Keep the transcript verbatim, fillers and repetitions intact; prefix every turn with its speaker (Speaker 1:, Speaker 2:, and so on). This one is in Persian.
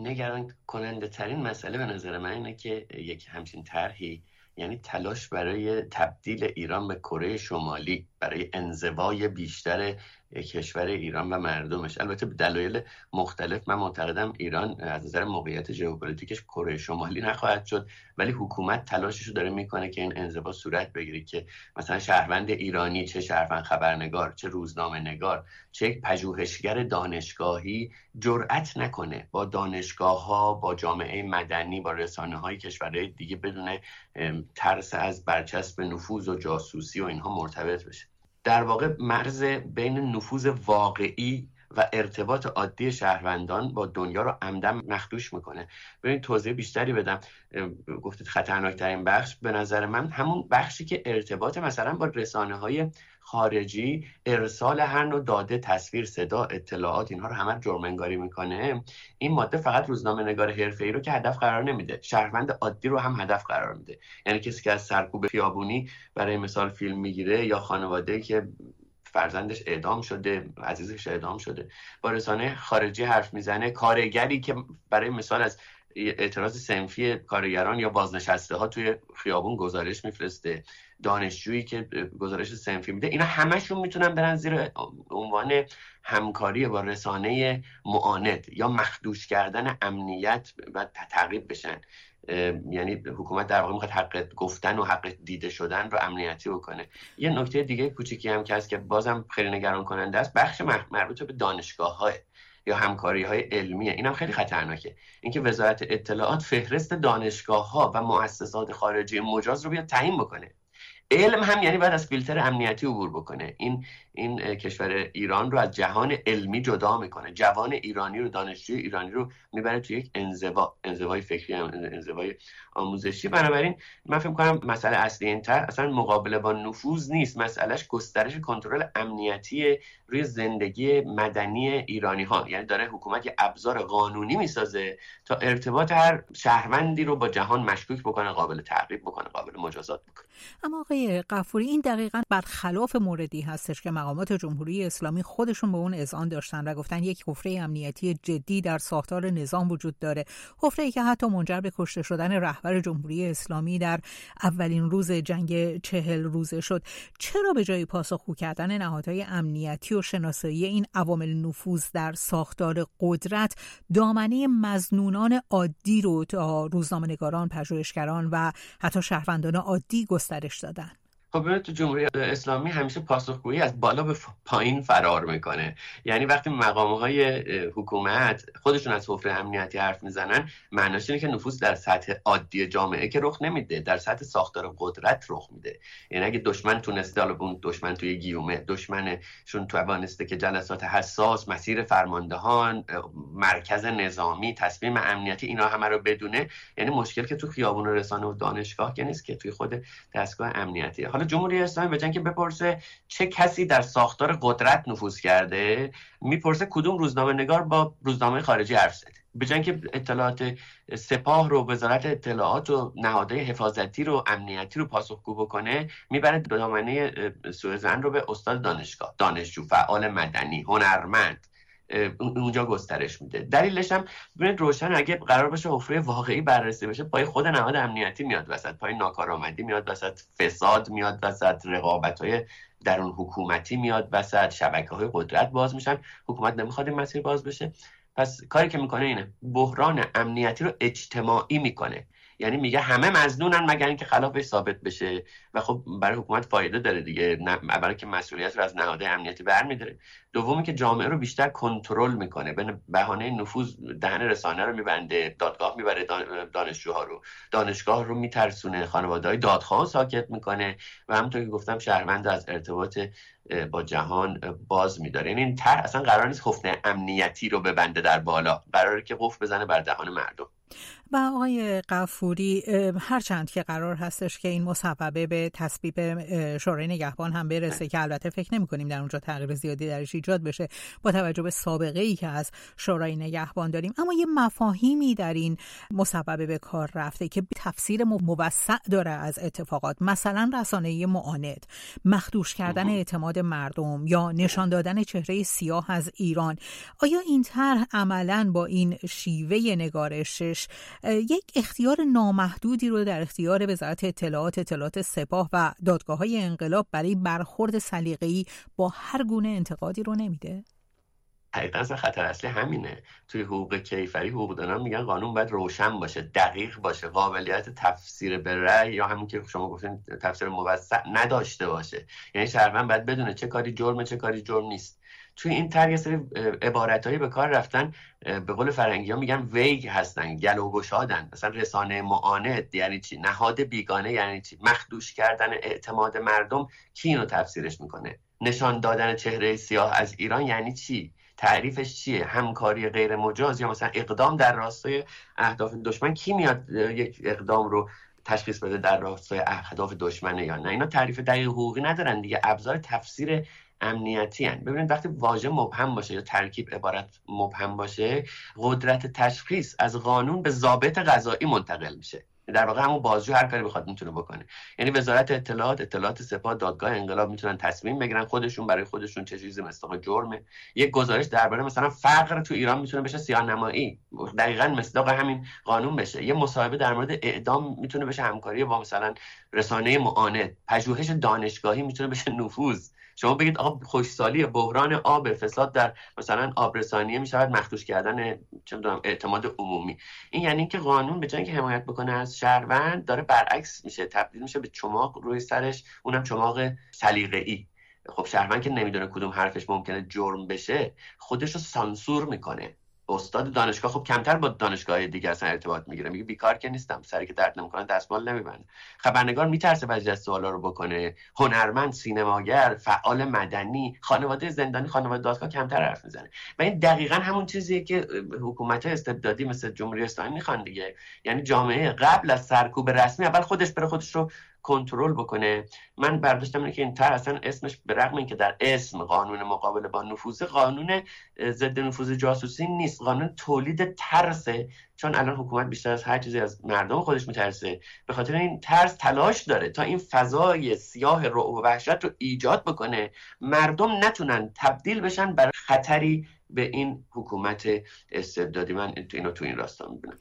Speaker 1: نگران کننده ترین مسئله به نظر من اینه که یک همچین طرحی، یعنی تلاش برای تبدیل ایران به کره شمالی، برای انزوای بیشتر کشور ایران و مردمش، البته به دلایل مختلف من معتقدم ایران از نظر موقعیت ژئوپلیتیکش کره شمالی نخواهد شد، ولی حکومت تلاشش رو داره میکنه که این انزوا صورت بگیره، که مثلا شهروند ایرانی، چه شهروند خبرنگار، چه روزنامه نگار، چه یک پژوهشگر دانشگاهی جرأت نکنه با دانشگاه‌ها، با جامعه مدنی، با رسانه‌های کشورهای دیگه بدون ترس از برچسب نفوذ و جاسوسی و اینها مرتبط بشه. در واقع مرز بین نفوذ واقعی و ارتباط عادی شهروندان با دنیا رو عمدن مخدوش میکنه. ببین توضیح بیشتری بدم. گفتید خطرناکترین بخش به نظر من همون بخشی که ارتباط مثلا با رسانه‌های خارجی، ارسال هر نوع داده، تصویر، صدا، اطلاعات، اینها رو همه جرم انگاری میکنه. این ماده فقط روزنامه نگار حرفه‌ای رو که هدف قرار نمیده، شهروند عادی رو هم هدف قرار میده. یعنی کسی که از سرکوب خیابونی برای مثال فیلم میگیره، یا خانواده‌ای که فرزندش اعدام شده، عزیزش اعدام شده، با رسانه خارجی حرف میزنه، کارگری که برای مثال از اعتراض صنفی کارگران یا بازنشسته ها توی خیابون گزارش میفرسته، دانشجویی که گزارش صنفی میده، اینا همشون میتونن برن زیر عنوان همکاری با رسانه معاند یا مخدوش کردن امنیت و تعقیب بشن. یعنی حکومت در واقع میخواد حق گفتن و حق دیده شدن رو امنیتی بکنه. یه نکته دیگه کوچیکی هم که هست که بازم خیلی نگران کننده است، بخش مربوط به دانشگاه‌ها یا همکاری‌های علمیه. اینم خیلی خطرناکه، اینکه وزارت اطلاعات فهرست دانشگاه‌ها و مؤسسات خارجی مجاز رو بیاد تعیین بکنه. علم هم یعنی باید از فیلتر امنیتی عبور بکنه. این این کشور ایران رو از جهان علمی جدا میکنه، جوان ایرانی رو، دانشجوی ایرانی رو میبره توی یک انزوا، انزوای فکری، انزوای آموزشی. بنابراین من فکر می‌کنم مسئله اصلی این طرح اصلا مقابله با نفوذ نیست، مسئلهش گسترش کنترل امنیتی روی زندگی مدنی ایرانی ها. یعنی داره حکومت یه ابزار قانونی میسازه تا ارتباط هر شهروندی رو با جهان مشکوک بکنه، قابل تعقیب بکنه، قابل مجازات بکنه.
Speaker 2: اما آقای غفوری، این دقیقاً برخلاف موردی هستش که مقامات جمهوری اسلامی خودشون به اون اذعان داشتن و گفتن یک حفره امنیتی جدی در ساختار نظام وجود داره، حفره‌ای که حتی منجر به کشته شدن رهبر جمهوری اسلامی در اولین روز جنگ چهل روزه شد. چرا به جای پاسخگو کردن نهادهای امنیتی و شناسایی این عوامل نفوذ در ساختار قدرت، دامنه مظنونان عادی رو تا روزنامه‌نگاران، پژوهشگران و حتی شهروندان عادی گسترش دادن؟
Speaker 1: خب ببینید تو جمهوری اسلامی همیشه پاسخگویی از بالا به پایین فرار میکنه. یعنی وقتی مقام‌های حکومت خودشون از حفره امنیتی حرف میزنن، معناش اینه که نفوذ در سطح عادی جامعه که رخ نمیده، در سطح ساختار قدرت رخ میده. یعنی اگه دشمن تونسته، حالا اون دشمن توی گیومه، دشمنشون توانسته که جلسات حساس، مسیر فرماندهان، مرکز نظامی، تصمیم امنیتی، اینا همه رو بدونه، یعنی مشکل که تو خیابون رسانه و دانشگاه که نیست، که توی خود دستگاه امنیتی. حالا جمهوری اسلامی به جای اینکه بپرسه چه کسی در ساختار قدرت نفوذ کرده، میپرسه کدوم روزنامه نگار با روزنامه خارجی حرف زده. به جای اینکه اطلاعات سپاه رو، وزارت اطلاعات و نهادهای حفاظتی رو، امنیتی رو پاسخگو بکنه، میبره دامنه سوء ظن رو به استاد دانشگاه، دانشجو، فعال مدنی، هنرمند، اونجا گسترش میده. دلیلش هم ببینید روشن، اگه قرار باشه حفره واقعی بررسی بشه، پای خود نهاد امنیتی میاد وسط، پای ناکارآمدی میاد وسط، فساد میاد وسط، رقابت‌های درون حکومتی میاد وسط، شبکه‌های قدرت باز میشن. حکومت نمیخواد این مسیر باز بشه، پس کاری که میکنه اینه بحران امنیتی رو اجتماعی میکنه. یعنی میگه همه مظنونن مگر اینکه خلافش ثابت بشه، و خب برای حکومت فایده داره دیگه، اولا که مسئولیت رو از نهادهای امنیتی برمی‌داره، دومی که جامعه رو بیشتر کنترل میکنه، به بهانه نفوذ دهن رسانه رو میبنده، دادگاه میبره دانشجوها رو، دانشگاه رو میترسونه، خانواده‌های دادخواه ساکت میکنه، و همونطور که گفتم شهروند از ارتباط با جهان باز می‌داره. یعنی این طرح اصلا قرار نیست حفره امنیتی رو ببنده در بالا، قراره که قفل بزنه بر دهان مردم.
Speaker 2: و آقای غفوری، هرچند که قرار هستش که این مصوبه به تصویب شورای نگهبان هم برسه که البته فکر نمی کنیم در اونجا تغییر زیادی درش ایجاد بشه با توجه به سابقه ای که از شورای نگهبان داریم، اما یه مفاهیمی در این مصوبه به کار رفته که تفسیر موسع داره از اتفاقات، مثلا رسانه‌ای معاند، مخدوش کردن اعتماد مردم یا نشان دادن چهره سیاه از ایران. آیا این طرح عملاً با این شیوه نگارشش یک اختیار نامحدودی رو در اختیار وزارت اطلاعات، اطلاعات سپاه و دادگاه‌های انقلاب برای برخورد سلیقه‌ای با هر گونه انتقادی رو نمیده؟
Speaker 1: حقیقتا خطر اصلی همینه. توی حقوق کیفری حقوقدانان میگن قانون باید روشن باشه، دقیق باشه، قابلیت تفسیر به رأی یا همون که شما گفتین تفسیر موسع نداشته باشه. یعنی شهروند باید بدونه چه کاری جرمه چه کاری جرم نیست. توی این طرح یه سری عبارتایی به کار رفتن، به قول فرنگی‌ها میگن ویگ هستن، گلو گشادن. مثلا رسانه معاند یعنی چی؟ نهاد بیگانه یعنی چی؟ مخدوش کردن اعتماد مردم کی اینو تفسیرش میکنه؟ نشان دادن چهره سیاه از ایران یعنی چی؟ تعریفش چیه؟ همکاری غیر مجاز یا مثلا اقدام در راستای اهداف دشمن؟ کی میاد یک اقدام رو تشخیص بده در راستای اهداف دشمنه یا نه؟ اینا تعریف دقیق حقوقی ندارن دیگه، ابزار تفسیر امنیتی هن. ببینید وقتی واژه مبهم باشه یا ترکیب عبارت مبهم باشه، قدرت تشخیص از قانون به ضابط قضایی منتقل میشه. در واقع همون بازجو هر کاری بخواد میتونه بکنه. یعنی وزارت اطلاعات، اطلاعات سپاه، دادگاه انقلاب میتونن تصمیم بگیرن خودشون برای خودشون چه چیزی مصداق جرمه. یک گزارش درباره مثلا فقر تو ایران میتونه بشه سیاه‌نمایی، دقیقاً مصداق همین قانون بشه. یه مصاحبه در مورد اعدام میتونه بشه همکاری با مثلا رسانه معاند. پژوهش دانشگاهی میتونه بشه نفوذ. شما بگید آب خشکسالی، بحران آب، فساد در مثلا آبرسانیه میشود مخدوش کردن چه میدونم اعتماد عمومی. این یعنی اینکه قانون به جای اینکه حمایت بکنه از شهروند، داره برعکس میشه، تبدیل میشه به چماق روی سرش، اونم چماق سلیقه‌ای. خب شهروند که نمیدونه کدوم حرفش ممکنه جرم بشه، خودش رو سانسور میکنه. استاد دانشگاه خب کمتر با دانشگاه دیگه اصلا ارتباط میگیره، میگه بیکار که نیستم، سری که درد نمیکنه دستمال نمیبنده. خبرنگار میترسه بعضی از سوالا رو بکنه. هنرمند، سینماگر، فعال مدنی، خانواده زندانی، خانواده دادگاه کمتر حرف میزنه. و این دقیقاً همون چیزیه که حکومت استبدادی مثل جمهوری اسلامی میخوان دیگه. یعنی جامعه قبل از سرکوب رسمی اول خودش بره خودش رو کنترل بکنه. من برداشتم اینه که این طرح اصلا اسمش به رغم اینکه در اسم قانون مقابله با نفوذ، قانون ضد نفوذ جاسوسی نیست، قانون تولید ترسه. چون الان حکومت بیشتر از هر چیزی از مردم خودش میترسه، به خاطر این ترس تلاش داره تا این فضای سیاه رعب و وحشت رو ایجاد بکنه، مردم نتونن تبدیل بشن برای خطری به این حکومت استبدادی. من اینو تو این راستا میبینم.